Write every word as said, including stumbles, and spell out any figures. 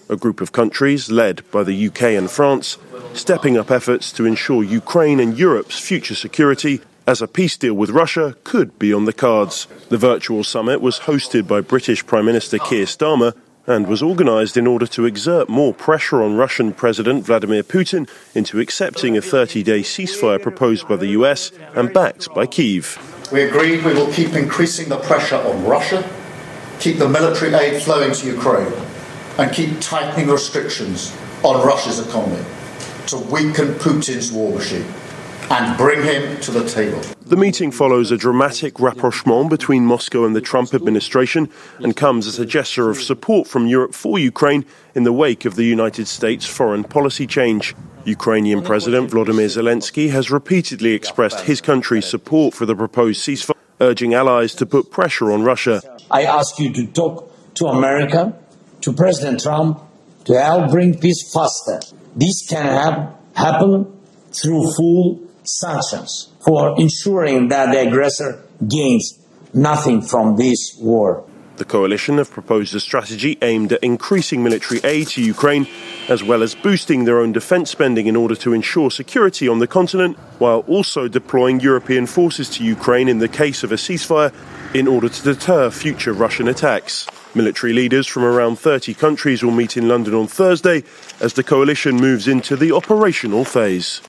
a group of countries led by the U K and France, stepping up efforts to ensure Ukraine and Europe's future security, as a peace deal with Russia could be on the cards. The virtual summit was hosted by British Prime Minister Keir Starmer and was organised in order to exert more pressure on Russian President Vladimir Putin into accepting a thirty-day ceasefire proposed by the U S and backed by Kyiv. We agreed we will keep increasing the pressure on Russia, keep the military aid flowing to Ukraine, and keep tightening restrictions on Russia's economy to weaken Putin's war machine and bring him to the table. The meeting follows a dramatic rapprochement between Moscow and the Trump administration and comes as a gesture of support from Europe for Ukraine in the wake of the United States' foreign policy change. Ukrainian President Volodymyr Zelensky has repeatedly expressed his country's support for the proposed ceasefire, urging allies to put pressure on Russia. I ask you to talk to America, to President Trump, to help bring peace faster. This can have, happen through full sanctions for ensuring that the aggressor gains nothing from this war. The coalition have proposed a strategy aimed at increasing military aid to Ukraine, as well as boosting their own defence spending in order to ensure security on the continent, while also deploying European forces to Ukraine in the case of a ceasefire in order to deter future Russian attacks. Military leaders from around thirty countries will meet in London on Thursday as the coalition moves into the operational phase.